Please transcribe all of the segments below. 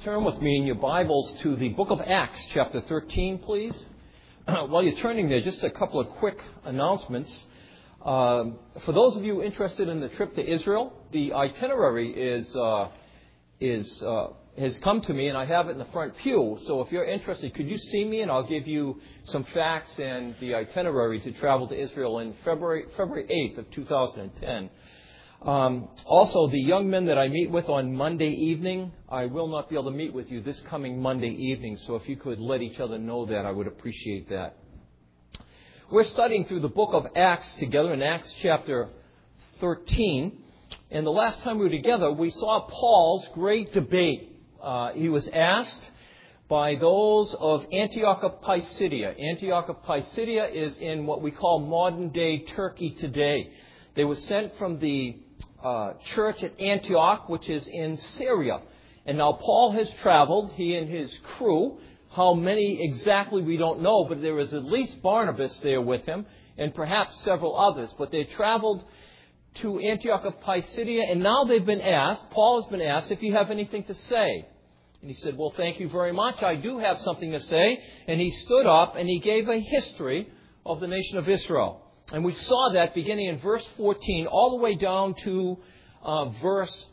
Turn with me in your Bibles to the book of Acts, chapter 13, please. While you're turning there, just a couple of quick announcements. For those of you interested in the trip to Israel, the itinerary has come to me, and I have it in the front pew. So if you're interested, could you see me, and I'll give you some facts and the itinerary to travel to Israel in February 8th of 2010. Also, the young men that I meet with on Monday evening, I will not be able to meet with you this coming Monday evening. So if you could let each other know that, I would appreciate that. We're studying through the book of Acts together in Acts chapter 13. And the last time we were together, we saw Paul's great debate. He was asked by those of Antioch of Pisidia. Antioch of Pisidia is in what we call modern-day Turkey today. They were sent from the church at Antioch, which is in Syria. And now Paul has traveled, he and his crew. How many exactly we don't know, but there was at least Barnabas there with him, and perhaps several others. But they traveled to Antioch of Pisidia, and now they've been asked, Paul has been asked, if you have anything to say. And he said, well, thank you very much. I do have something to say. And he stood up and he gave a history of the nation of Israel. And we saw that beginning in verse 14 all the way down to verse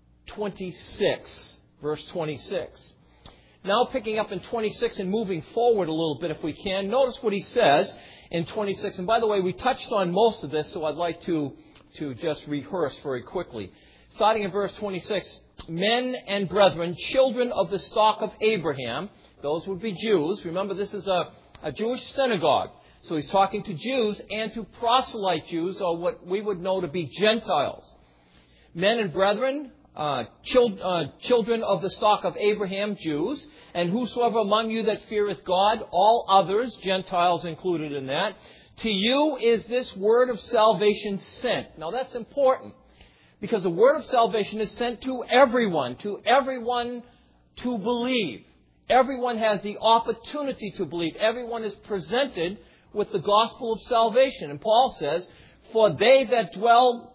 26. Verse 26. Now picking up in 26 and moving forward a little bit if we can. Notice what he says in 26. And by the way, we touched on most of this, so I'd like to just rehearse very quickly. Starting in verse 26. Men and brethren, children of the stock of Abraham. Those would be Jews. Remember, this is a Jewish synagogue. So he's talking to Jews and to proselyte Jews, or what we would know to be Gentiles. Men and brethren, children of the stock of Abraham, Jews, and whosoever among you that feareth God, all others, Gentiles included in that, to you is this word of salvation sent. Now that's important, because the word of salvation is sent to everyone to believe. Everyone has the opportunity to believe. Everyone is presented with the gospel of salvation. And Paul says, For they that dwell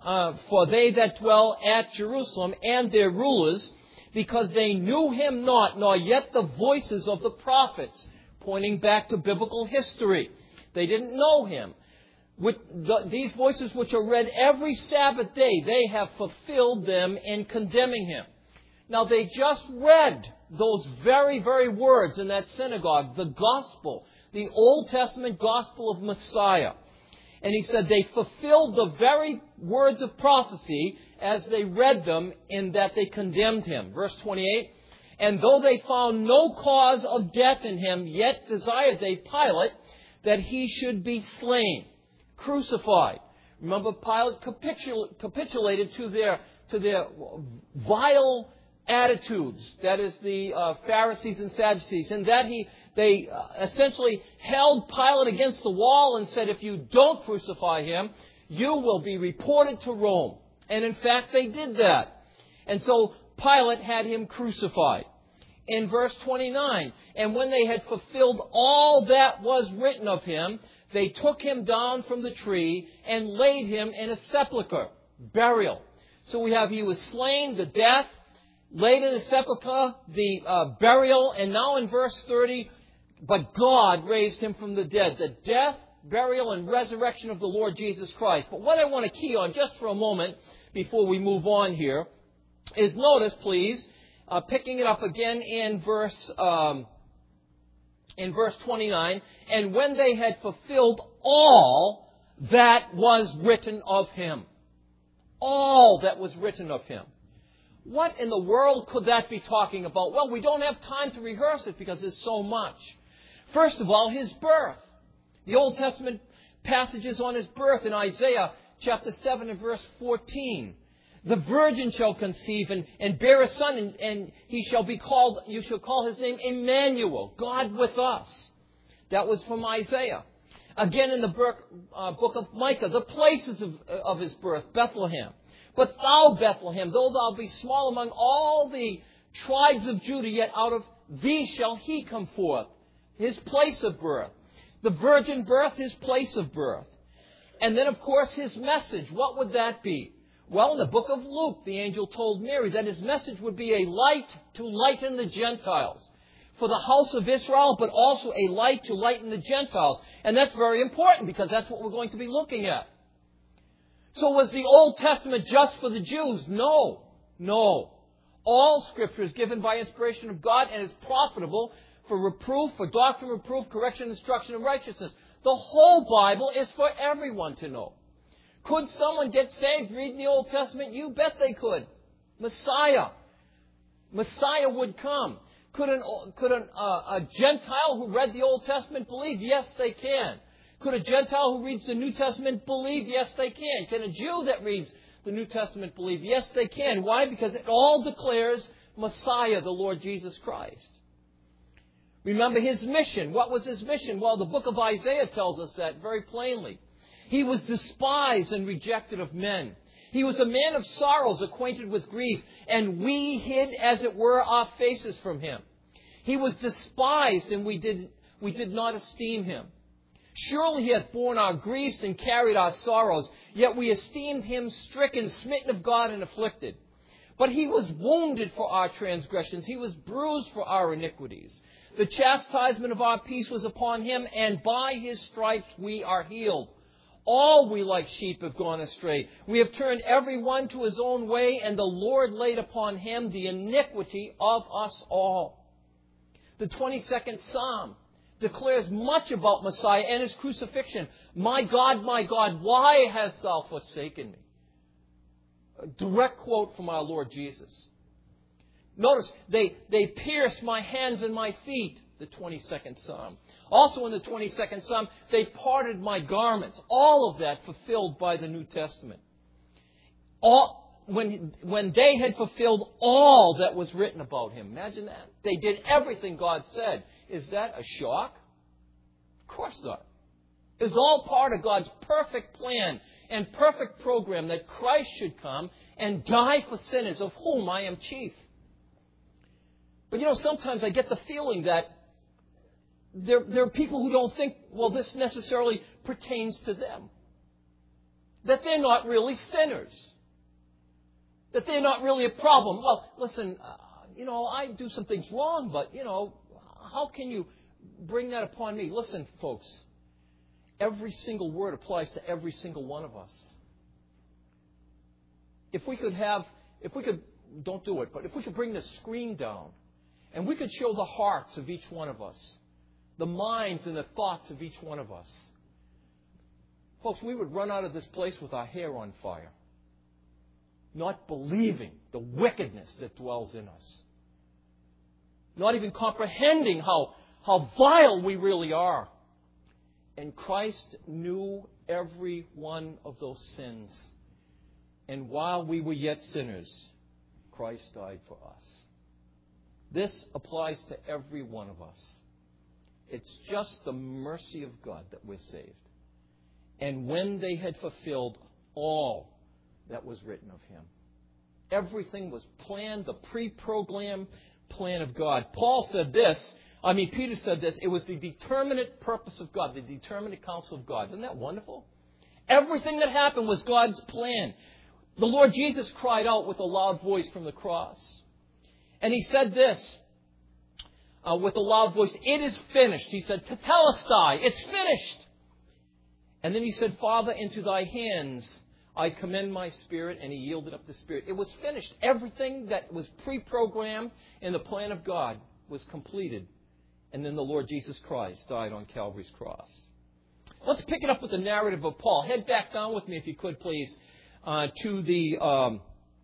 at Jerusalem and their rulers, because they knew him not, nor yet the voices of the prophets, pointing back to biblical history. They didn't know him. With these voices which are read every Sabbath day, they have fulfilled them in condemning him. Now they just read those very, very words in that synagogue, the gospel, the Old Testament gospel of Messiah. And he said they fulfilled the very words of prophecy as they read them, in that they condemned him. Verse 28, and though they found no cause of death in him, yet desired they Pilate that he should be slain, crucified. Remember, Pilate capitulated to their vile attitudes, that is the Pharisees and Sadducees, and that they essentially held Pilate against the wall and said, if you don't crucify him, you will be reported to Rome. And in fact, they did that. And so Pilate had him crucified. In verse 29, and when they had fulfilled all that was written of him, they took him down from the tree and laid him in a sepulchre, burial. So we have he was slain, the death, laid in a sepulchre, the burial, and now in verse 30, but God raised him from the dead. The death, burial, and resurrection of the Lord Jesus Christ. But what I want to key on just for a moment before we move on here is, notice, please, picking it up again in verse 29, and when they had fulfilled all that was written of him. All that was written of him. What in the world could that be talking about? Well, we don't have time to rehearse it because there's so much. First of all, his birth. The Old Testament passages on his birth in Isaiah chapter 7 and verse 14. The virgin shall conceive and bear a son, and you shall call his name Emmanuel, God with us. That was from Isaiah. Again in the book of Micah, the places of his birth, Bethlehem. But thou, Bethlehem, though thou be small among all the tribes of Judah, yet out of thee shall he come forth. His place of birth. The virgin birth, his place of birth. And then, of course, his message. What would that be? Well, in the book of Luke, the angel told Mary that his message would be a light to lighten the Gentiles for the house of Israel, but also a light to lighten the Gentiles. And that's very important because that's what we're going to be looking at. So was the Old Testament just for the Jews? No. No. All Scripture is given by inspiration of God and is profitable for reproof, for doctrine, reproof, correction, instruction, and righteousness. The whole Bible is for everyone to know. Could someone get saved reading the Old Testament? You bet they could. Messiah would come. Could a Gentile who read the Old Testament believe? Yes, they can. Could a Gentile who reads the New Testament believe? Yes, they can. Can a Jew that reads the New Testament believe? Yes, they can. Why? Because it all declares Messiah, the Lord Jesus Christ. Remember his mission. What was his mission? Well, the book of Isaiah tells us that very plainly. He was despised and rejected of men. He was a man of sorrows, acquainted with grief, and we hid, as it were, our faces from him. He was despised, and we did not esteem him. Surely he hath borne our griefs and carried our sorrows, yet we esteemed him stricken, smitten of God, and afflicted. But he was wounded for our transgressions. He was bruised for our iniquities. The chastisement of our peace was upon him, and by his stripes we are healed. All we like sheep have gone astray. We have turned every one to his own way, and the Lord laid upon him the iniquity of us all. The 22nd Psalm declares much about Messiah and his crucifixion. My God, why hast thou forsaken me? A direct quote from our Lord Jesus. Notice, they pierced my hands and my feet, the 22nd Psalm. Also in the 22nd Psalm, they parted my garments. All of that fulfilled by the New Testament. When they had fulfilled all that was written about him. Imagine that. They did everything God said. Is that a shock? Of course not. It's all part of God's perfect plan and perfect program that Christ should come and die for sinners, of whom I am chief. But sometimes I get the feeling that there are people who don't think, well, this necessarily pertains to them. That they're not really sinners. That they're not really a problem. Well, listen, I do some things wrong, but, how can you bring that upon me? Listen, folks, every single word applies to every single one of us. If we could, don't do it, but if we could bring the screen down and we could show the hearts of each one of us, the minds and the thoughts of each one of us, folks, we would run out of this place with our hair on fire, not believing the wickedness that dwells in us, not even comprehending how vile we really are. And Christ knew every one of those sins. And while we were yet sinners, Christ died for us. This applies to every one of us. It's just the mercy of God that we're saved. And when they had fulfilled all that was written of him, everything was planned, the pre-programmed plan of God. Peter said this, it was the determinate purpose of God, the determinate counsel of God. Isn't that wonderful? Everything that happened was God's plan. The Lord Jesus cried out with a loud voice from the cross. And he said this with a loud voice, it is finished. He said, Tetelestai, it's finished. And then he said, Father, into thy hands I commend my spirit, and he yielded up the spirit. It was finished. Everything that was pre-programmed in the plan of God was completed. And then the Lord Jesus Christ died on Calvary's cross. Let's pick it up with the narrative of Paul. Head back down with me, if you could, please, to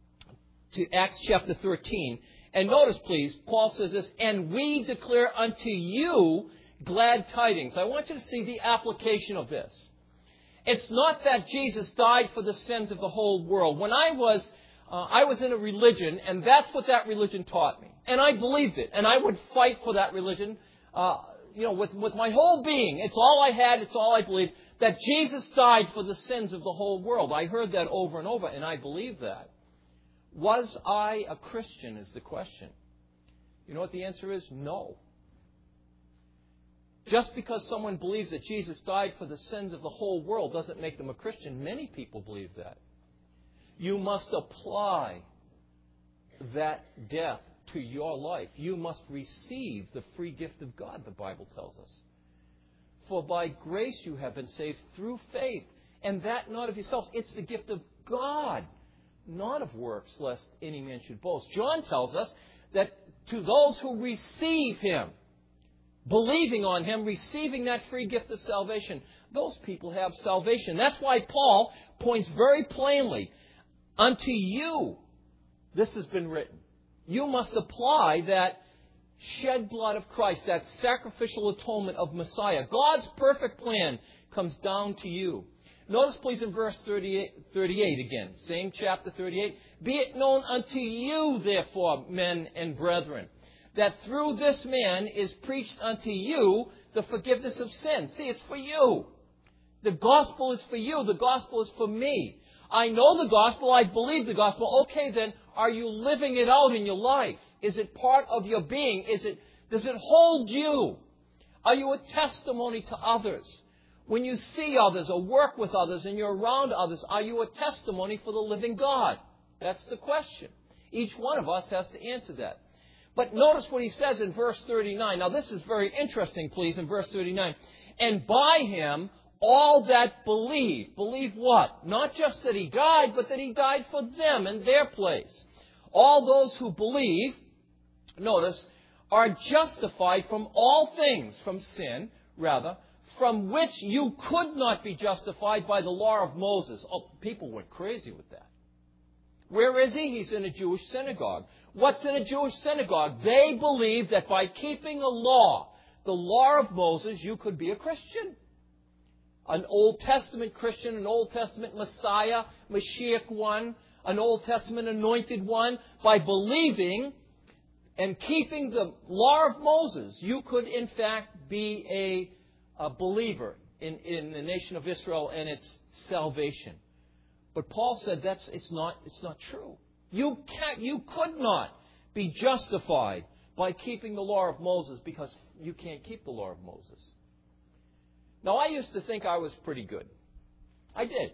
Acts chapter 13. And notice, please, Paul says this, and we declare unto you glad tidings. I want you to see the application of this. It's not that Jesus died for the sins of the whole world. When I was in a religion, and that's what that religion taught me. And I believed it. And I would fight for that religion, with my whole being. It's all I had. It's all I believed. That Jesus died for the sins of the whole world. I heard that over and over, and I believed that. Was I a Christian is the question. You know what the answer is? No. Just because someone believes that Jesus died for the sins of the whole world doesn't make them a Christian. Many people believe that. You must apply that death to your life. You must receive the free gift of God, the Bible tells us. For by grace you have been saved through faith, and that not of yourselves. It's the gift of God, not of works, lest any man should boast. John tells us that to those who receive Him, believing on Him, receiving that free gift of salvation, those people have salvation. That's why Paul points very plainly, unto you this has been written. You must apply that shed blood of Christ, that sacrificial atonement of Messiah. God's perfect plan comes down to you. Notice, please, in verse 38 again, same chapter 38. Be it known unto you, therefore, men and brethren, that through this man is preached unto you the forgiveness of sin. See, it's for you. The gospel is for you. The gospel is for me. I know the gospel. I believe the gospel. Okay, then, are you living it out in your life? Is it part of your being? Does it hold you? Are you a testimony to others? When you see others or work with others and you're around others, are you a testimony for the living God? That's the question. Each one of us has to answer that. But notice what he says in verse 39. Now, this is very interesting, please, in verse 39. And by Him, all that believe. Believe what? Not just that He died, but that He died for them in their place. All those who believe, notice, are justified from all things, from sin, rather, from which you could not be justified by the law of Moses. Oh, people went crazy with that. Where is he? He's in a Jewish synagogue. What's in a Jewish synagogue? They believe that by keeping the law of Moses, you could be a Christian. An Old Testament Christian, an Old Testament Messiah, Mashiach one, an Old Testament anointed one. By believing and keeping the law of Moses, you could in fact be a believer in the nation of Israel and its salvation. But Paul said it's not true. You could not be justified by keeping the law of Moses because you can't keep the law of Moses. Now, I used to think I was pretty good. I did.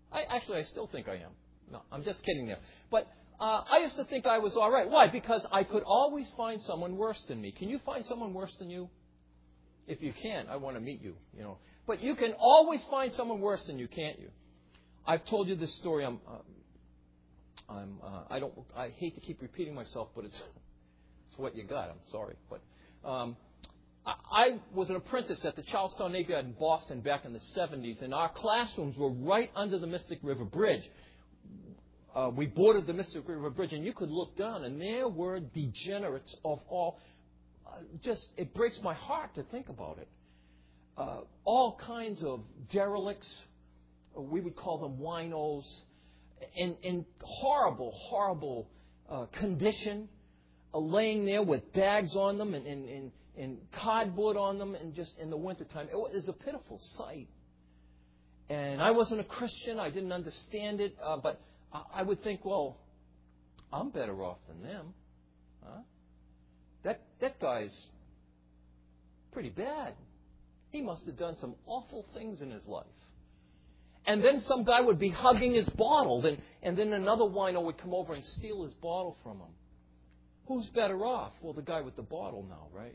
I still think I am. No, I'm just kidding there. But I used to think I was all right. Why? Because I could always find someone worse than me. Can you find someone worse than you? If you can, I want to meet you. But you can always find someone worse than you, can't you? I've told you this story. I hate to keep repeating myself, but it's what you got. I'm sorry, but I was an apprentice at the Charlestown Navy Yard in Boston back in the 70s, and our classrooms were right under the Mystic River Bridge. We boarded the Mystic River Bridge, and you could look down, and there were degenerates of all. It breaks my heart to think about it. All kinds of derelicts. We would call them winos, in horrible condition, laying there with bags on them and cardboard on them, and just in the wintertime. It was a pitiful sight. And I wasn't a Christian. I didn't understand it. But I would think, well, I'm better off than them. Huh? That guy's pretty bad. He must have done some awful things in his life. And then some guy would be hugging his bottle, and then another wino would come over and steal his bottle from him. Who's better off? Well, the guy with the bottle now, right?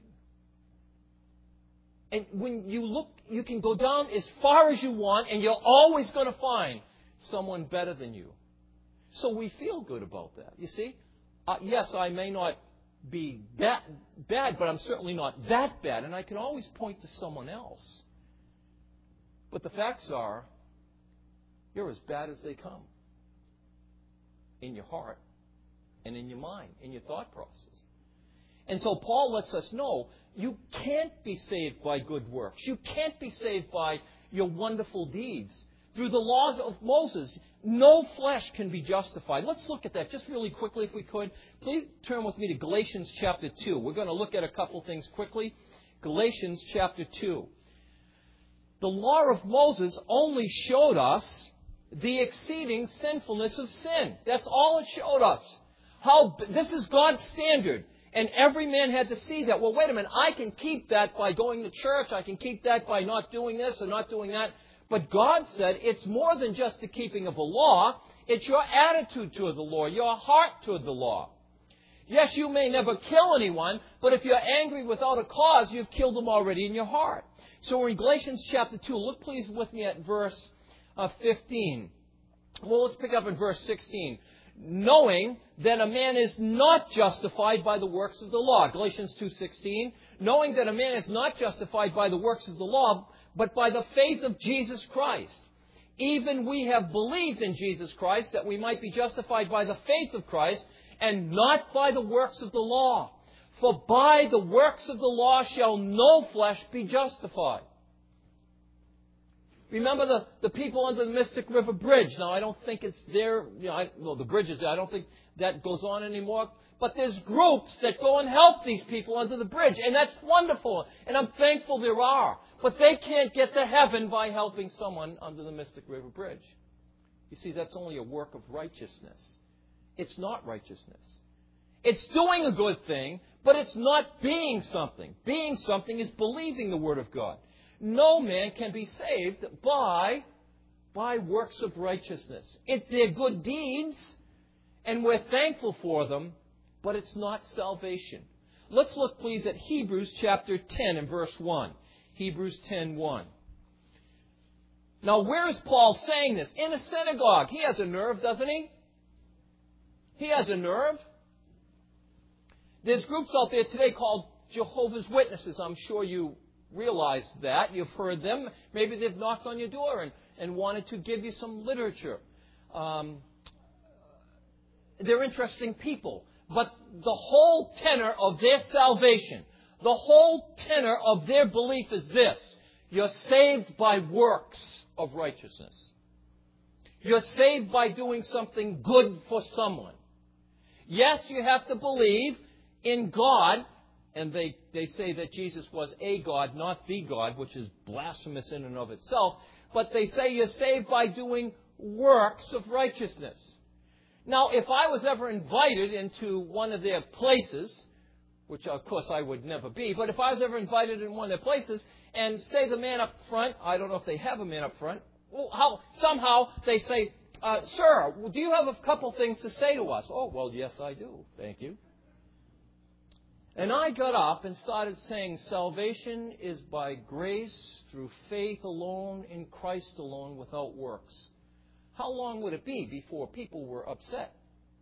And when you look, you can go down as far as you want, and you're always going to find someone better than you. So we feel good about that, you see? Yes, I may not be that bad, but I'm certainly not that bad, and I can always point to someone else. But the facts are, you're as bad as they come. In your heart and in your mind, in your thought process. And so Paul lets us know you can't be saved by good works. You can't be saved by your wonderful deeds. Through the laws of Moses, no flesh can be justified. Let's look at that just really quickly if we could. Please turn with me to Galatians chapter 2. We're going to look at a couple things quickly. Galatians chapter 2. The law of Moses only showed us the exceeding sinfulness of sin. That's all it showed us. This is God's standard. And every man had to see that. Well, wait a minute. I can keep that by going to church. I can keep that by not doing this or not doing that. But God said it's more than just the keeping of the law. It's your attitude toward the law, your heart toward the law. Yes, you may never kill anyone, but if you're angry without a cause, you've killed them already in your heart. So we're in Galatians chapter 2. Look please with me at verse 15. Well, let's pick up in verse 16. Knowing that a man is not justified by the works of the law. Galatians 2:16. Knowing that a man is not justified by the works of the law, but by the faith of Jesus Christ. Even we have believed in Jesus Christ, that we might be justified by the faith of Christ, and not by the works of the law. For by the works of the law shall no flesh be justified. Remember the people under the Mystic River Bridge. Now, I don't think it's there. The bridge is there. I don't think that goes on anymore. But there's groups that go and help these people under the bridge. And that's wonderful. And I'm thankful there are. But they can't get to heaven by helping someone under the Mystic River Bridge. You see, that's only a work of righteousness. It's not righteousness. It's doing a good thing, but it's not being something. Being something is believing the Word of God. No man can be saved by works of righteousness. They're good deeds, and we're thankful for them, but it's not salvation. Let's look, please, at Hebrews chapter 10 and verse 1. Hebrews 10:1. Now, where is Paul saying this? In a synagogue. He has a nerve, doesn't he? He has a nerve. There's groups out there today called Jehovah's Witnesses. I'm sure you realize that. You've heard them. Maybe they've knocked on your door and wanted to give you some literature. They're interesting people. But the whole tenor of their salvation, the whole tenor of their belief is this: you're saved by works of righteousness. You're saved by doing something good for someone. Yes, you have to believe in God, and they say that Jesus was a God, not the God, which is blasphemous in and of itself, but they say you're saved by doing works of righteousness. Now, if I was ever invited into one of their places, which of course I would never be, but if I was ever invited in one of their places, and say the man up front, I don't know if they have a man up front, somehow they say, sir, do you have a couple things to say to us? Oh, well, yes, I do. Thank you. And I got up and started saying, salvation is by grace, through faith alone, in Christ alone, without works. How long would it be before people were upset?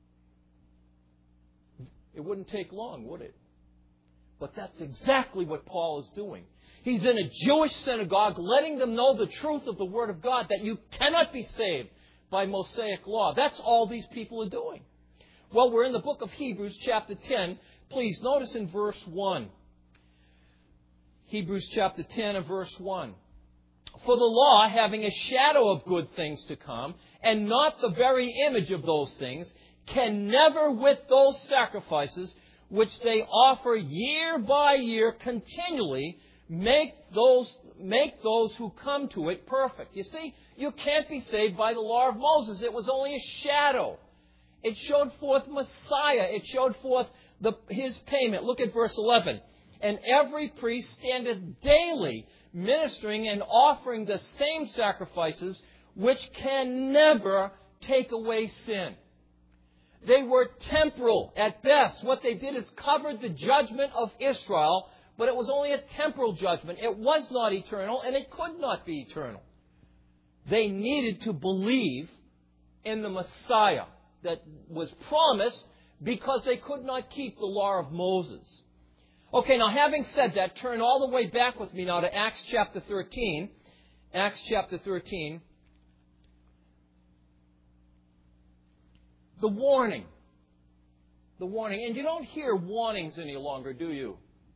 It wouldn't take long, would it? But that's exactly what Paul is doing. He's in a Jewish synagogue letting them know the truth of the Word of God, that you cannot be saved by Mosaic law. That's all these people are doing. Well, we're in the book of Hebrews, chapter 10. Please notice in verse 1. Hebrews chapter 10 and verse 1. For the law, having a shadow of good things to come, and not the very image of those things, can never with those sacrifices which they offer year by year continually make those who come to it perfect. You see, you can't be saved by the law of Moses. It was only a shadow. It showed forth Messiah. It showed forth his payment. Look at verse 11. And every priest standeth daily ministering and offering the same sacrifices which can never take away sin. They were temporal at best. What they did is covered the judgment of Israel, but it was only a temporal judgment. It was not eternal, and it could not be eternal. They needed to believe in the Messiah that was promised because they could not keep the law of Moses. Okay, now having said that, turn all the way back with me now to Acts chapter 13. Acts chapter 13. The warning. The warning. And you don't hear warnings any longer, do you?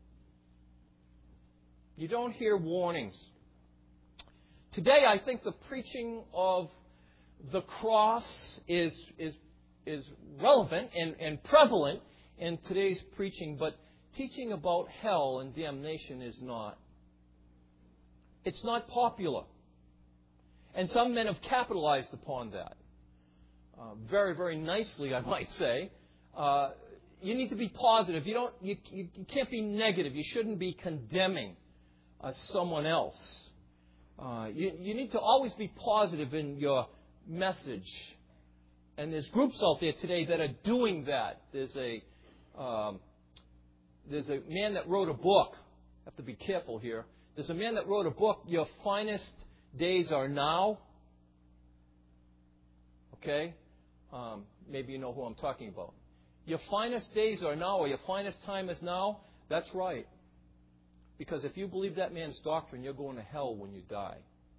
You don't hear warnings. Today, I think the preaching of the cross is relevant and prevalent in today's preaching, but teaching about hell and damnation is not. It's not popular. And some men have capitalized upon that. Very, very nicely, I might say. You need to be positive. You can't be negative. You shouldn't be condemning someone else. You need to always be positive in your message. And there's groups out there today that are doing that. There's a man that wrote a book. I have to be careful here. There's a man that wrote a book, Your Finest Days Are Now. Okay? Maybe you know who I'm talking about. Your finest days are now, or your finest time is now. That's right. Because if you believe that man's doctrine, you're going to hell when you die.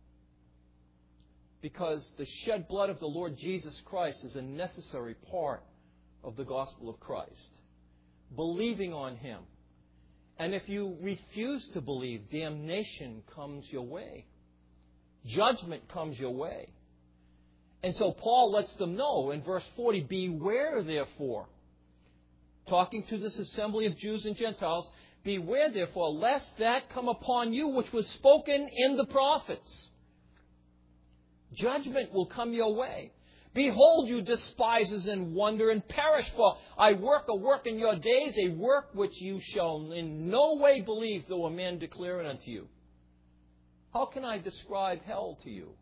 Because the shed blood of the Lord Jesus Christ is a necessary part of the gospel of Christ. Believing on Him. And if you refuse to believe, damnation comes your way. Judgment comes your way. And so Paul lets them know in verse 40, beware therefore, talking to this assembly of Jews and Gentiles, beware therefore, lest that come upon you which was spoken in the prophets. Judgment will come your way. Behold, you despisers, and wonder and perish, for I work a work in your days, a work which you shall in no way believe, though a man declare it unto you. How can I describe hell to you?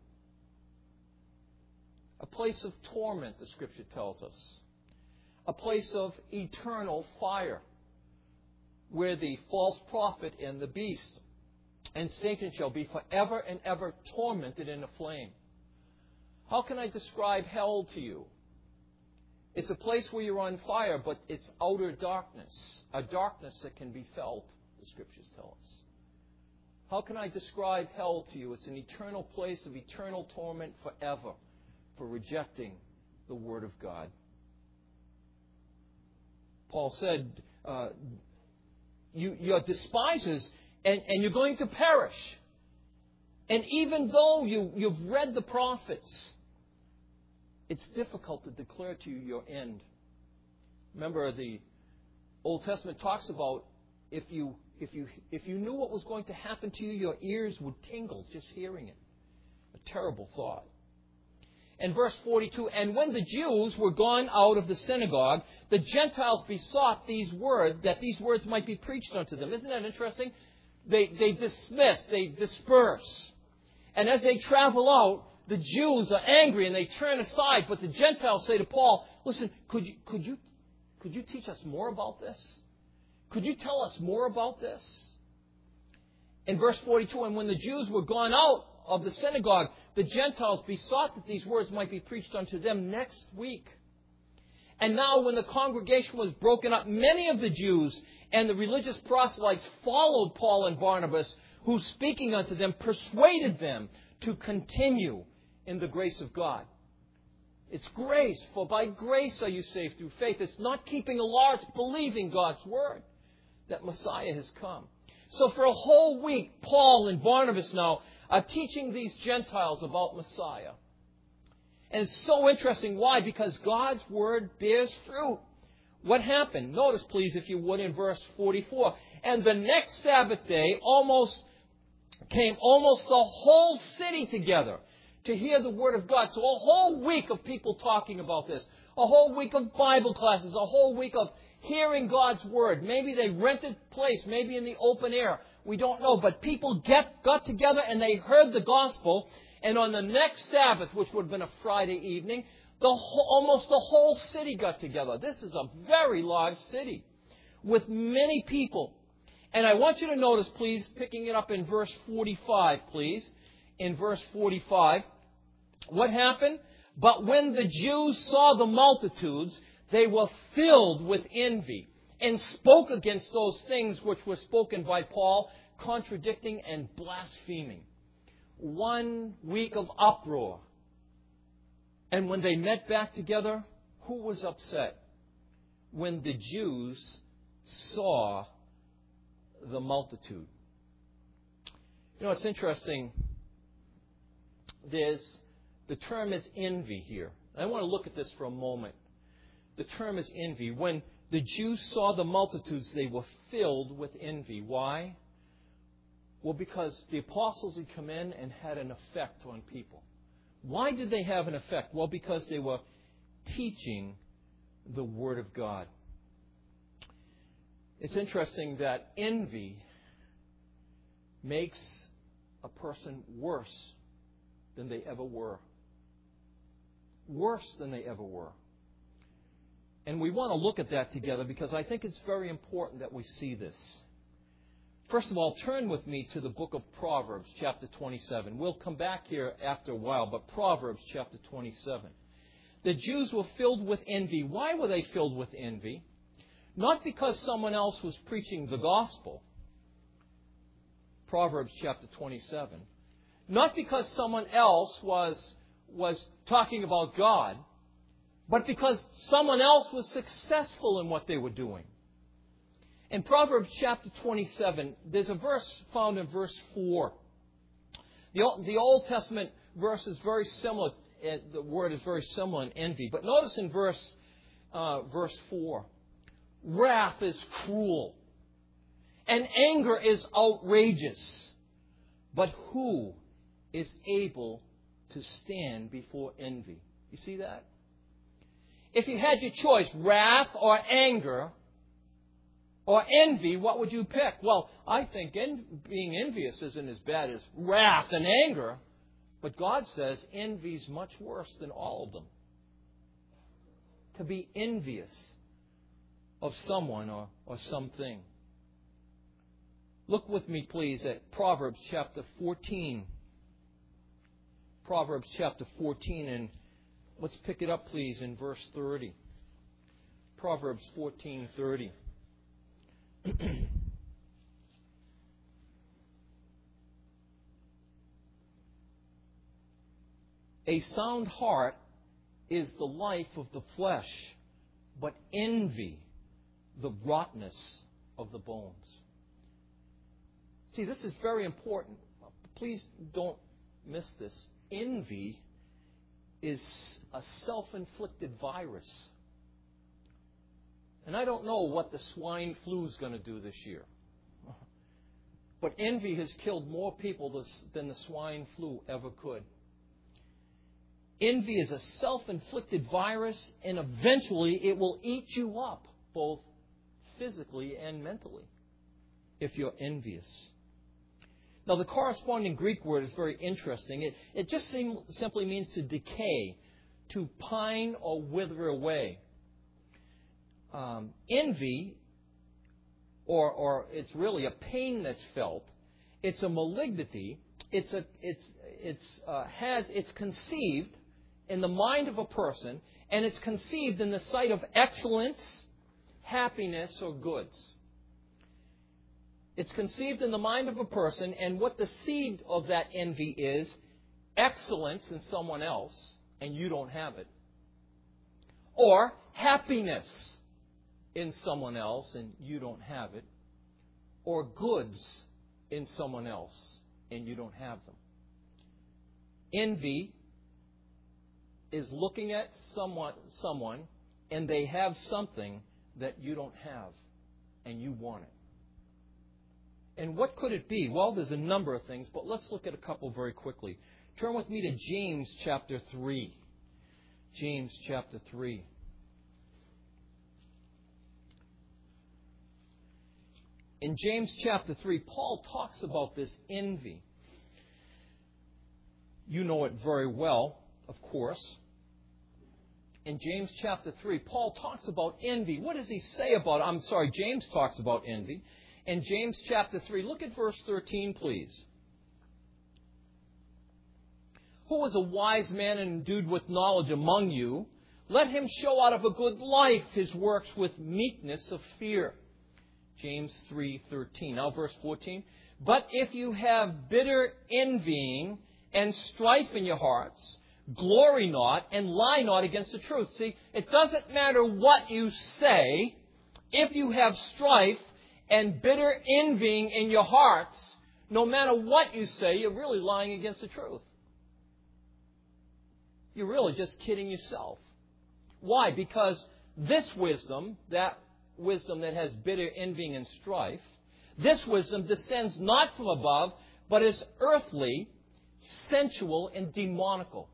A place of torment, the Scripture tells us. A place of eternal fire, where the false prophet and the beast and Satan shall be forever and ever tormented in a flame. How can I describe hell to you? It's a place where you're on fire, but it's outer darkness. A darkness that can be felt, the Scriptures tell us. How can I describe hell to you? It's an eternal place of eternal torment forever for rejecting the Word of God. Paul said, you're despisers, and you're going to perish. And even though you've read the prophets, it's difficult to declare to you your end. Remember, the Old Testament talks about if you knew what was going to happen to you, your ears would tingle just hearing it. A terrible thought. And verse 42, and when the Jews were gone out of the synagogue, the Gentiles besought that these words might be preached unto them. Isn't that interesting? They disperse. And as they travel out, the Jews are angry and they turn aside. But the Gentiles say to Paul, listen, could you teach us more about this? Could you tell us more about this? In verse 42, and when the Jews were gone out of the synagogue, the Gentiles besought that these words might be preached unto them next week. And now when the congregation was broken up, many of the Jews and the religious proselytes followed Paul and Barnabas, who speaking unto them persuaded them to continue in the grace of God. It's grace, for by grace are you saved through faith. It's not keeping a law, it's believing God's Word that Messiah has come. So for a whole week, Paul and Barnabas now are teaching these Gentiles about Messiah. And it's so interesting. Why? Because God's Word bears fruit. What happened? Notice, please, if you would, in verse 44. And the next Sabbath day came almost the whole city together to hear the Word of God. So a whole week of people talking about this. A whole week of Bible classes. A whole week of hearing God's Word. Maybe they rented a place. Maybe in the open air. We don't know. But people got together and they heard the gospel. And on the next Sabbath, which would have been a Friday evening, almost the whole city got together. This is a very large city with many people. And I want you to notice, please, picking it up in verse 45, please. In verse 45, what happened? But when the Jews saw the multitudes, they were filled with envy and spoke against those things which were spoken by Paul, contradicting and blaspheming. 1 week of uproar. And when they met back together, who was upset? When the Jews saw the multitude. You know, it's interesting. The term is envy here. I want to look at this for a moment. The term is envy. When the Jews saw the multitudes, they were filled with envy. Why? Well, because the apostles had come in and had an effect on people. Why did they have an effect? Well, because they were teaching the Word of God. It's interesting that envy makes a person worse than they ever were. Worse than they ever were. And we want to look at that together because I think it's very important that we see this. First of all, turn with me to the book of Proverbs, chapter 27. We'll come back here after a while, but Proverbs, chapter 27. The Jews were filled with envy. Why were they filled with envy? Not because someone else was preaching the gospel. Proverbs, chapter 27. Not because someone else was talking about God, but because someone else was successful in what they were doing. In Proverbs chapter 27, there's a verse found in verse 4. The Old Testament verse is very similar. The word is very similar in envy. But notice in verse 4, wrath is cruel, and anger is outrageous. But who is able to stand before envy? You see that? If you had your choice, wrath or anger or envy, what would you pick? Well, I think being envious isn't as bad as wrath and anger. But God says envy is much worse than all of them. To be envious of someone or something. Look with me, please, at Proverbs chapter 14. Proverbs chapter 14, and let's pick it up, please, in verse 30. Proverbs 14:30. A sound heart is the life of the flesh, but envy the rottenness of the bones. See, this is very important. Please don't miss this. Envy is a self-inflicted virus. And I don't know what the swine flu is going to do this year. But envy has killed more people than the swine flu ever could. Envy is a self-inflicted virus, and eventually it will eat you up, both physically and mentally, if you're envious. Now, the corresponding Greek word is very interesting. It just simply means to decay, to pine or wither away. Envy, or it's really a pain that's felt. It's a malignity. It's conceived in the mind of a person, and it's conceived in the sight of excellence, happiness, or goods. It's conceived in the mind of a person, and what the seed of that envy is, excellence in someone else, and you don't have it. Or happiness in someone else, and you don't have it. Or goods in someone else, and you don't have them. Envy is looking at someone, and they have something that you don't have, and you want it. And what could it be? Well, there's a number of things, but let's look at a couple very quickly. Turn with me to James chapter 3. James chapter 3. In James chapter 3, Paul talks about this envy. You know it very well, of course. In James chapter 3, Paul talks about envy. What does he say about it? James talks about envy. In James chapter 3, look at verse 13, please. Who is a wise man and endued with knowledge among you? Let him show out of a good life his works with meekness of fear. James 3:13. Now verse 14. But if you have bitter envying and strife in your hearts, glory not and lie not against the truth. See, it doesn't matter what you say. If you have strife and bitter envying in your hearts, no matter what you say, you're really lying against the truth. You're really just kidding yourself. Why? Because this wisdom, that wisdom that has bitter envying and strife, this wisdom descends not from above, but is earthly, sensual, and demonical.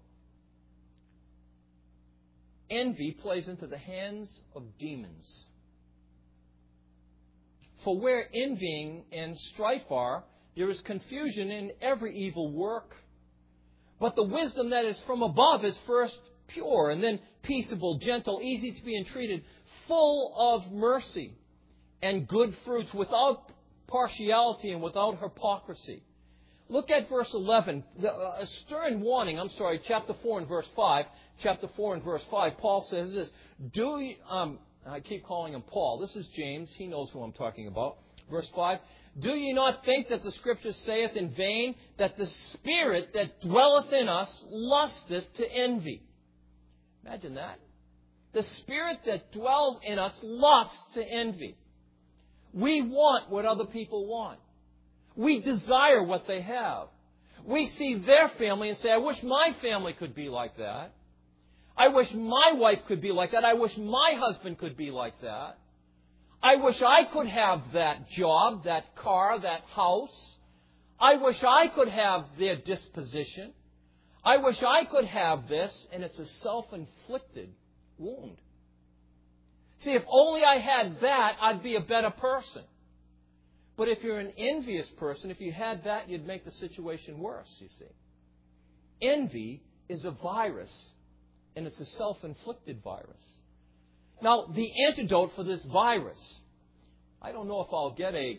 Envy plays into the hands of demons. For where envying and strife are, There is confusion in every evil work. But the wisdom that is from above is first pure, and then peaceable, gentle, easy to be entreated, full of mercy and good fruits, without partiality and without hypocrisy. Look at verse 11. A stern warning, chapter 4 and verse 5. Chapter 4 and verse 5, Paul says this. I keep calling him Paul. This is James. He knows who I'm talking about. Verse 5. Do ye not think that the Scripture saith in vain, that the Spirit that dwelleth in us lusteth to envy? Imagine that. The Spirit that dwells in us lusts to envy. We want what other people want. We desire what they have. We see their family and say, I wish my family could be like that. I wish my wife could be like that. I wish my husband could be like that. I wish I could have that job, that car, that house. I wish I could have their disposition. I wish I could have this, and it's a self-inflicted wound. See, if only I had that, I'd be a better person. But if you're an envious person, if you had that, you'd make the situation worse, you see. Envy is a virus, and it's a self-inflicted virus. Now, the antidote for this virus, I don't know if I'll get a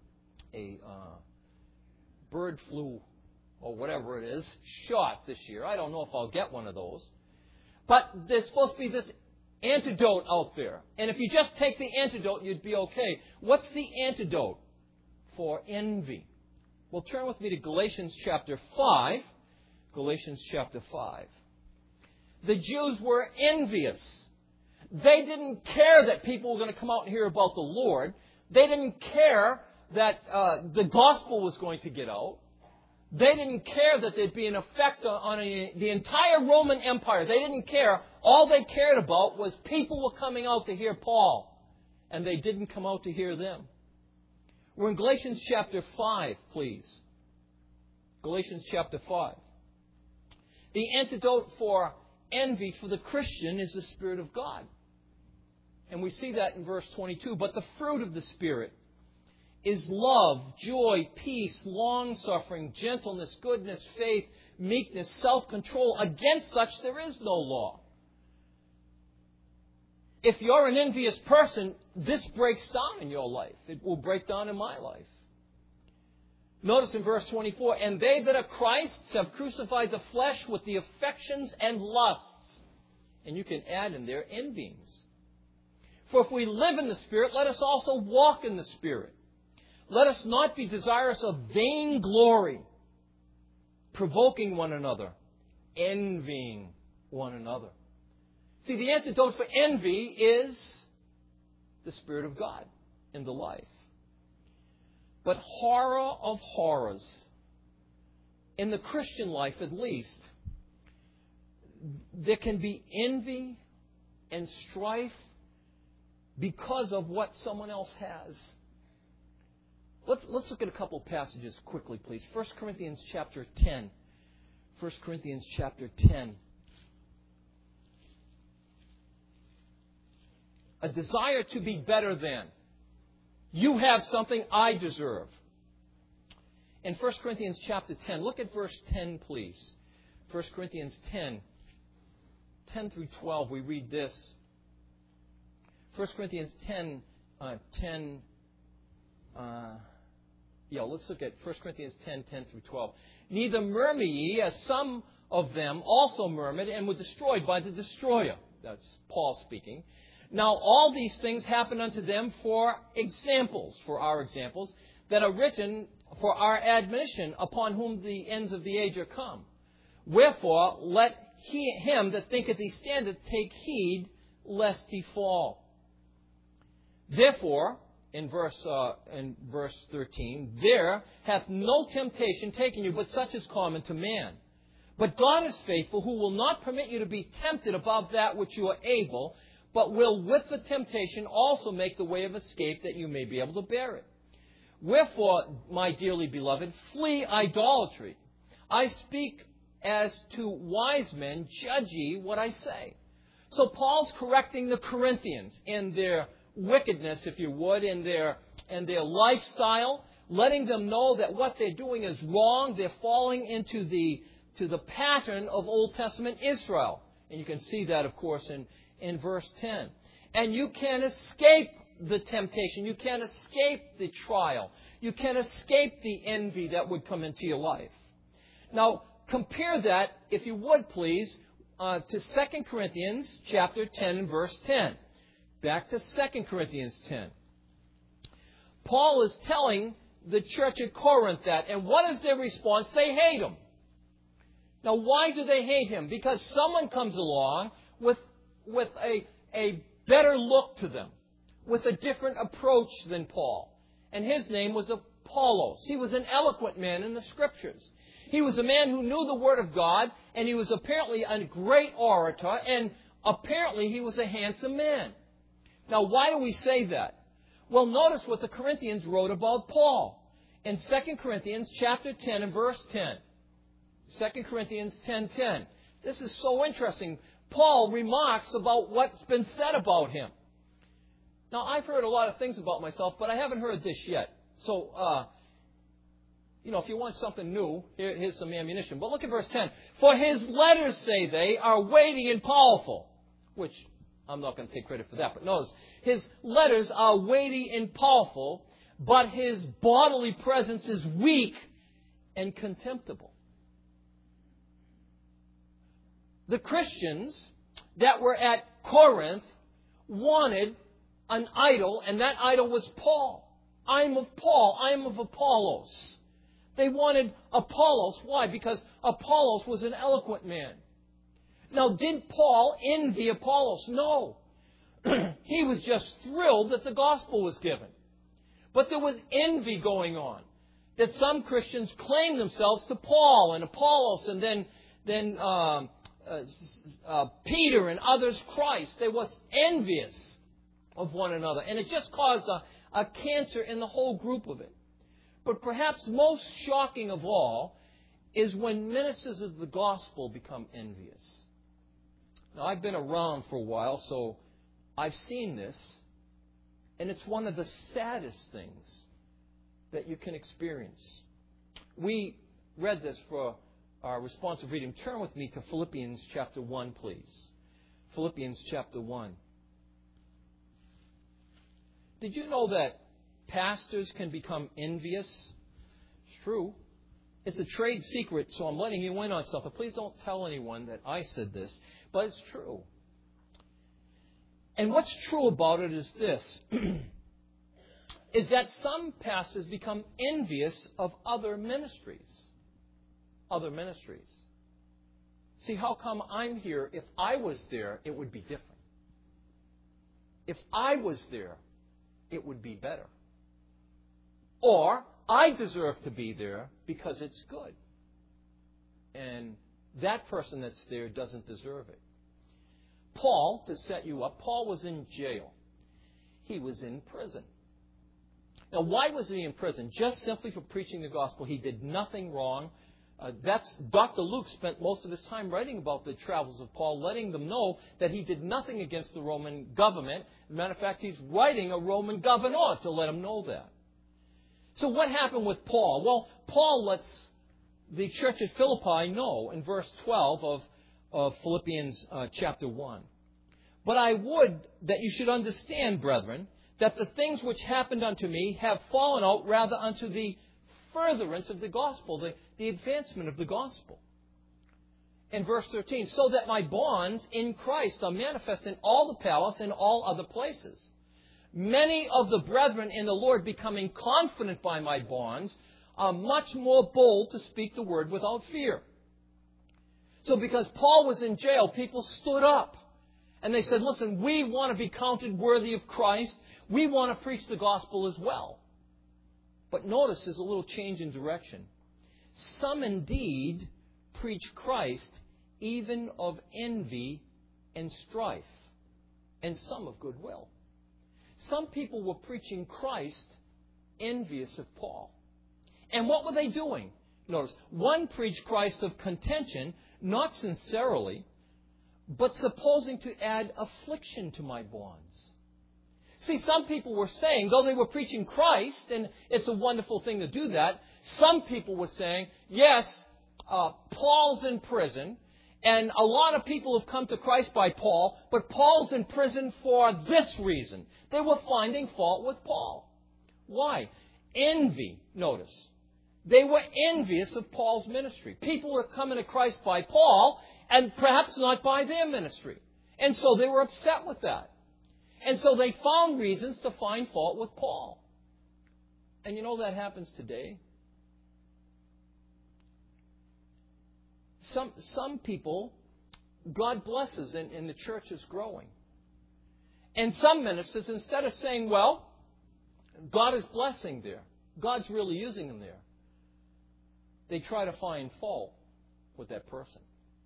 bird flu or whatever it is shot this year. I don't know if I'll get one of those. But there's supposed to be this antidote out there. And if you just take the antidote, you'd be okay. What's the antidote for envy? Well, turn with me to Galatians chapter 5. Galatians chapter 5. The Jews were envious. They didn't care that people were going to come out and hear about the Lord. They didn't care that the gospel was going to get out. They didn't care that there'd be an effect on the entire Roman Empire. They didn't care. All they cared about was people were coming out to hear Paul, and they didn't come out to hear them. We're in Galatians chapter 5, please. Galatians chapter 5. The antidote for envy for the Christian is the Spirit of God. And we see that in verse 22. But the fruit of the Spirit is love, joy, peace, long-suffering, gentleness, goodness, faith, meekness, self-control. Against such there is no law. If you're an envious person, this breaks down in your life. It will break down in my life. Notice in verse 24, and they that are Christ's have crucified the flesh with the affections and lusts. And you can add in there envyings. For if we live in the Spirit, let us also walk in the Spirit. Let us not be desirous of vain glory, provoking one another, envying one another. See, the antidote for envy is the Spirit of God in the life. But horror of horrors, in the Christian life at least, there can be envy and strife because of what someone else has. Let's look at a couple of passages quickly, please. 1 Corinthians chapter 10. 1 Corinthians chapter 10. A desire to be better than. You have something I deserve. In 1 Corinthians chapter 10, look at verse 10, please. 1 Corinthians 10, 10 through 12, we read this. 1 Corinthians 10, let's look at 1 Corinthians 10, 10 through 12. Neither murmur ye, as some of them also murmured and were destroyed by the destroyer. That's Paul speaking. Now all these things happen unto them for our examples, that are written for our admonition, upon whom the ends of the age are come. Wherefore, let him that thinketh he standeth take heed, lest he fall. Therefore, in verse 13, there hath no temptation taken you, but such is common to man. But God is faithful, who will not permit you to be tempted above that which you are able, but will with the temptation also make the way of escape, that you may be able to bear it. Wherefore, my dearly beloved, flee idolatry. I speak as to wise men, judge ye what I say. So Paul's correcting the Corinthians in their wickedness, if you would, in their lifestyle, letting them know that what they're doing is wrong. They're falling into the pattern of Old Testament Israel. And you can see that, of course, in verse 10. And you can't escape the temptation. You can't escape the trial. You can't escape the envy that would come into your life. Now, compare that, if you would please, to 2 Corinthians chapter 10 and verse 10. Back to 2 Corinthians 10. Paul is telling the church at Corinth that. And what is their response? They hate him. Now, why do they hate him? Because someone comes along with a better look to them, with a different approach than Paul. And his name was Apollos. He was an eloquent man in the Scriptures. He was a man who knew the Word of God, and he was apparently a great orator, and apparently he was a handsome man. Now, why do we say that? Well, notice what the Corinthians wrote about Paul in 2 Corinthians chapter 10 and verse 10. 2 Corinthians 10:10. This is so interesting. Paul remarks about what's been said about him. Now, I've heard a lot of things about myself, but I haven't heard this yet. So, if you want something new, here's some ammunition. But look at verse 10. For his letters, say they, are weighty and powerful. Which, I'm not going to take credit for that. But notice, his letters are weighty and powerful, but his bodily presence is weak and contemptible. The Christians that were at Corinth wanted an idol, and that idol was Paul. I am of Paul. I am of Apollos. They wanted Apollos. Why? Because Apollos was an eloquent man. Now, did Paul envy Apollos? No. He was just thrilled that the gospel was given. But there was envy going on. That some Christians claimed themselves to Paul and Apollos, and then Peter and others Christ. They was envious of one another. And it just caused a cancer in the whole group of it. But perhaps most shocking of all is when ministers of the gospel become envious. Now, I've been around for a while, so I've seen this. And it's one of the saddest things that you can experience. We read this for our responsive reading. Turn with me to Philippians chapter 1, please. Philippians chapter 1. Did you know that pastors can become envious? It's true. It's a trade secret, so I'm letting you in on something. Please don't tell anyone that I said this, but it's true. And what's true about it is this, is that some pastors become envious of other ministries. Other ministries. See, how come I'm here? If I was there, it would be different. If I was there, it would be better. Or, I deserve to be there because it's good. And that person that's there doesn't deserve it. Paul, to set you up, Paul was in jail. He was in prison. Now, why was he in prison? Just simply for preaching the gospel. He did nothing wrong. Dr. Luke spent most of his time writing about the travels of Paul, letting them know that he did nothing against the Roman government. As a matter of fact, he's writing a Roman governor to let him know that. So what happened with Paul? Well, Paul lets the church at Philippi know in verse 12 of Philippians chapter 1. But I would that you should understand, brethren, that the things which happened unto me have fallen out rather unto the furtherance of the gospel, the advancement of the gospel. In verse 13, so that my bonds in Christ are manifest in all the palace and all other places. Many of the brethren in the Lord, becoming confident by my bonds, are much more bold to speak the word without fear. So because Paul was in jail, people stood up. And they said, listen, we want to be counted worthy of Christ. We want to preach the gospel as well. But notice there's a little change in direction. Some indeed preach Christ even of envy and strife, and some of goodwill. Some people were preaching Christ envious of Paul. And what were they doing? Notice, one preached Christ of contention, not sincerely, but supposing to add affliction to my bonds. See, some people were saying, though they were preaching Christ, and it's a wonderful thing to do that, some people were saying, yes, Paul's in prison, and a lot of people have come to Christ by Paul, but Paul's in prison for this reason. They were finding fault with Paul. Why? Envy, notice. They were envious of Paul's ministry. People were coming to Christ by Paul, and perhaps not by their ministry. And so they were upset with that. And so they found reasons to find fault with Paul. And you know that happens today. Some people, God blesses and the church is growing. And some ministers, instead of saying, well, God is blessing there, God's really using them there, they try to find fault with that person,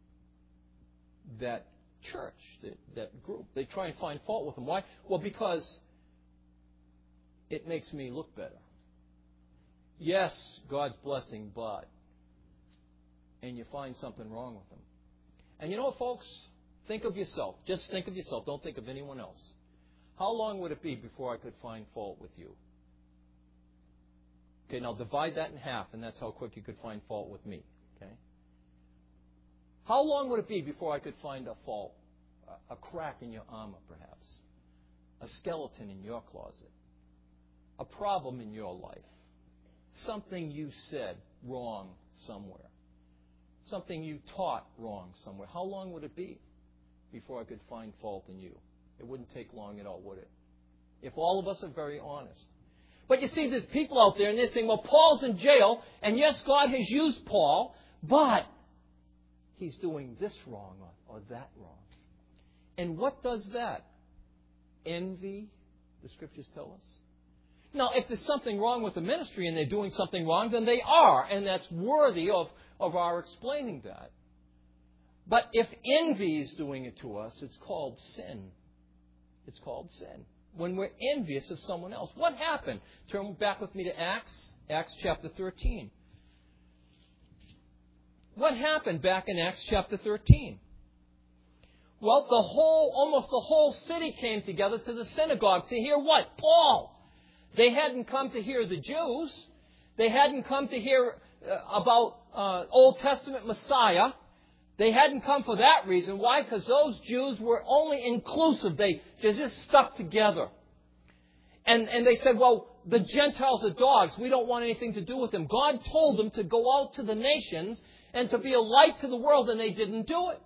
that church, that group. They try and find fault with them. Why? Well, because it makes me look better. Yes, God's blessing, but... and you find something wrong with them. And you know what, folks? Think of yourself. Just think of yourself. Don't think of anyone else. How long would it be before I could find fault with you? Okay, now divide that in half, and that's how quick you could find fault with me. Okay? How long would it be before I could find a fault, a crack in your armor, perhaps, a skeleton in your closet, a problem in your life, something you said wrong somewhere, something you taught wrong somewhere? How long would it be before I could find fault in you? It wouldn't take long at all, would it? If all of us are very honest. But you see, there's people out there and they're saying, well, Paul's in jail, and yes, God has used Paul, but he's doing this wrong or that wrong. And what does that? Envy, the Scriptures tell us. Now, if there's something wrong with the ministry and they're doing something wrong, then they are, and that's worthy of our explaining that. But if envy is doing it to us, it's called sin. It's called sin. When we're envious of someone else. What happened? Turn back with me to Acts chapter 13. What happened back in Acts chapter 13? Well, almost the whole city came together to the synagogue to hear what? Paul. They hadn't come to hear the Jews. They hadn't come to hear about Old Testament Messiah. They hadn't come for that reason. Why? Because those Jews were only inclusive. They just stuck together. And they said, well, the Gentiles are dogs. We don't want anything to do with them. God told them to go out to the nations and to be a light to the world, and they didn't do it.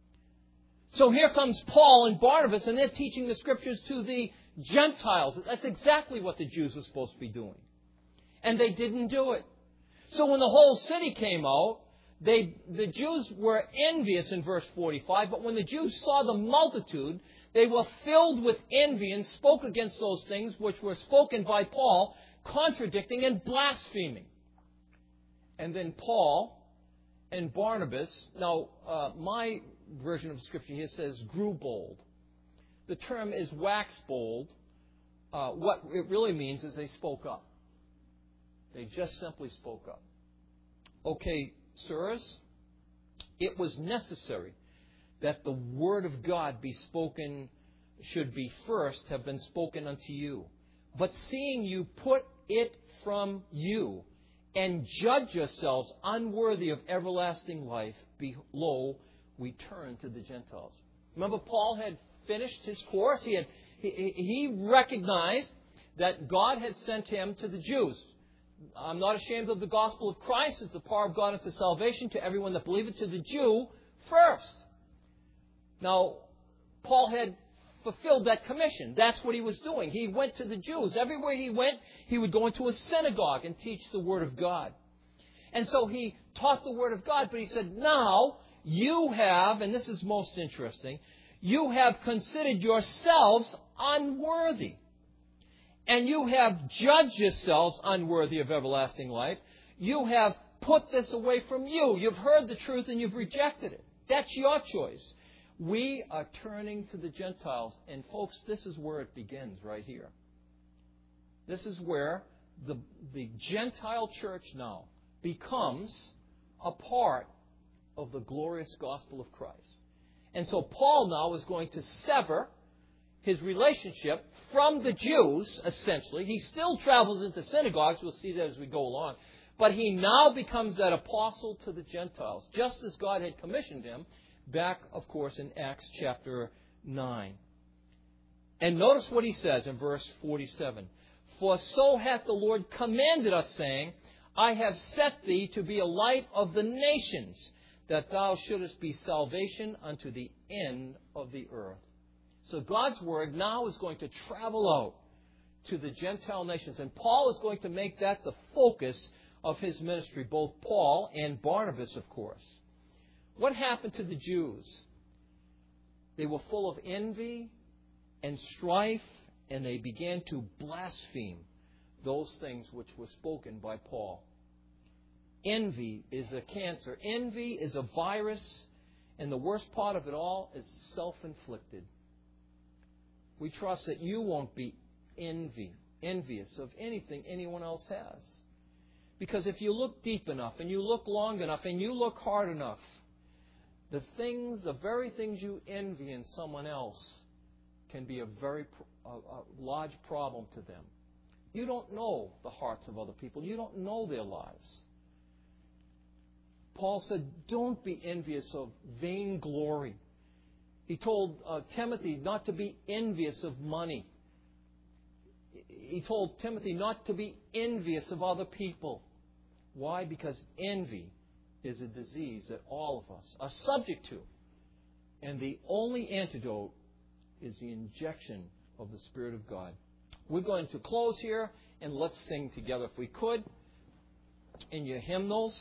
So here comes Paul and Barnabas, and they're teaching the Scriptures to the Gentiles. That's exactly what the Jews were supposed to be doing. And they didn't do it. So when the whole city came out, the Jews were envious in verse 45, but when the Jews saw the multitude, they were filled with envy and spoke against those things which were spoken by Paul, contradicting and blaspheming. And then Paul and Barnabas, now my version of Scripture here says grew bold. The term is wax bold. What it really means is they spoke up. They just simply spoke up. Okay, sirs, it was necessary that the word of God be spoken, should be first have been spoken unto you. But seeing you put it from you, and judge yourselves unworthy of everlasting life, below we turn to the Gentiles. Remember, Paul had finished his course. He recognized that God had sent him to the Jews. I'm not ashamed of the gospel of Christ. It's the power of God unto salvation to everyone that believeth, to the Jew first. Now, Paul had fulfilled that commission. That's what he was doing. He went to the Jews. Everywhere he went, he would go into a synagogue and teach the Word of God. And so he taught the Word of God, but he said, now you have, and this is most interesting, you have considered yourselves unworthy. And you have judged yourselves unworthy of everlasting life. You have put this away from you. You've heard the truth and you've rejected it. That's your choice. We are turning to the Gentiles. And folks, this is where it begins right here. This is where the Gentile church now becomes a part of the glorious gospel of Christ. And so Paul now is going to sever his relationship from the Jews, essentially. He still travels into synagogues. We'll see that as we go along. But he now becomes that apostle to the Gentiles, just as God had commissioned him back, of course, in Acts chapter 9. And notice what he says in verse 47. For so hath the Lord commanded us, saying, I have set thee to be a light of the nations, that thou shouldest be salvation unto the end of the earth. So God's Word now is going to travel out to the Gentile nations. And Paul is going to make that the focus of his ministry, both Paul and Barnabas, of course. What happened to the Jews? They were full of envy and strife, and they began to blaspheme those things which were spoken by Paul. Envy is a cancer. Envy is a virus, and the worst part of it all is self-inflicted. We trust that you won't be envious of anything anyone else has. Because if you look deep enough, and you look long enough, and you look hard enough, the very things you envy in someone else can be a large problem to them. You don't know the hearts of other people. You don't know their lives. Paul said, don't be envious of vainglory. He told Timothy not to be envious of money. He told Timothy not to be envious of other people. Why? Because envy is a disease that all of us are subject to. And the only antidote is the injection of the Spirit of God. We're going to close here, and let's sing together if we could in your hymnals.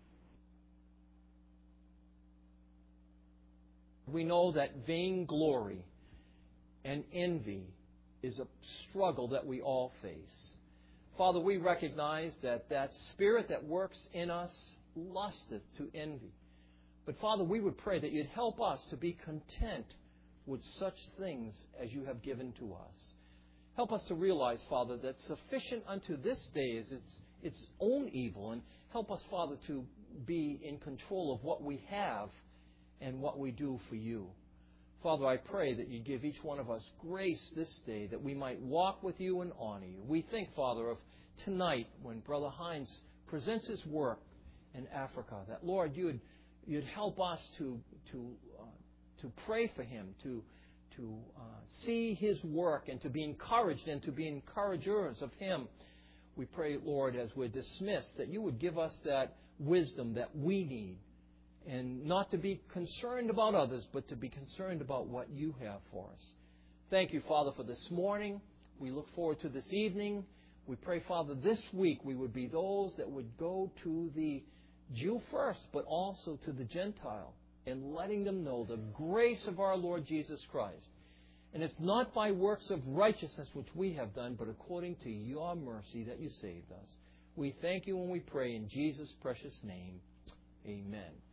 We know that vainglory and envy is a struggle that we all face. Father, we recognize that spirit that works in us lusteth to envy. But Father, we would pray that you'd help us to be content with such things as you have given to us. Help us to realize, Father, that sufficient unto this day is its own evil. And help us, Father, to be in control of what we have and what we do for you. Father, I pray that you give each one of us grace this day that we might walk with you and honor you. We think, Father, of tonight when Brother Hines presents his work in Africa, that, Lord, you'd help us to pray for him, to see his work and to be encouraged and to be encouragers of him. We pray, Lord, as we're dismissed, that you would give us that wisdom that we need. And not to be concerned about others, but to be concerned about what you have for us. Thank you, Father, for this morning. We look forward to this evening. We pray, Father, this week we would be those that would go to the Jew first, but also to the Gentile, and letting them know the grace of our Lord Jesus Christ. And it's not by works of righteousness which we have done, but according to your mercy that you saved us. We thank you when we pray in Jesus' precious name. Amen.